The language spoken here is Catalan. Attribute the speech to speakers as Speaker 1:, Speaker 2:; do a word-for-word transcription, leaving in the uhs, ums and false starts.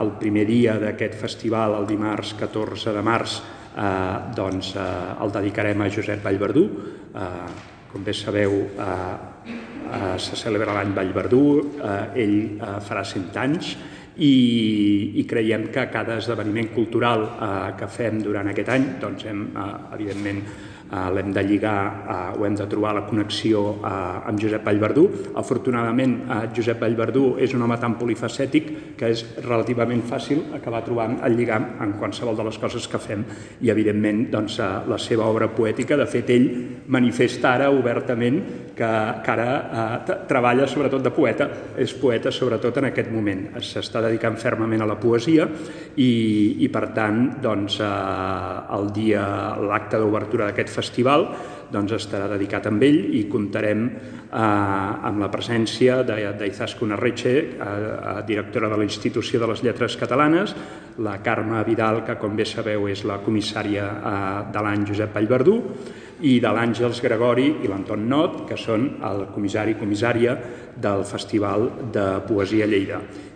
Speaker 1: el primer dia d'aquest festival, el dimarts catorze de març, eh, doncs, eh, el dedicarem a Josep Vallverdú. Eh, com bé sabeu, eh, eh, se celebra l'any Vallverdú, eh, ell eh, farà cent anys, i, i creiem que cada esdeveniment cultural eh, que fem durant aquest any, doncs hem, eh, evidentment, eh, l'hem de lligar eh, o hem de trobar la connexió eh, amb Josep Vallverdú. Afortunadament, eh, Josep Vallverdú és un home tan polifacètic que és relativament fàcil acabar trobant el lligam en qualsevol de les coses que fem i, evidentment, doncs, eh, la seva obra poètica. De fet, ell manifesta ara obertament que, que ara eh, treballa sobretot de poeta, és poeta sobretot en aquest moment. S'està dedicant fermament a la poesia i, i per tant, doncs, eh, el dia, l'acte d'obertura d'aquest festival doncs, estarà dedicat amb ell i comptarem eh, amb la presència d'Izaskun Arretxe, eh, directora de la Institució de les Lletres Catalanes, la Carme Vidal, que com bé sabeu és la comissària eh, de l'any Josep Vallverdú, i de l'Àngels Gregori i l'Anton Not, que són el comissari i comissària del Festival de Poesia Lleida.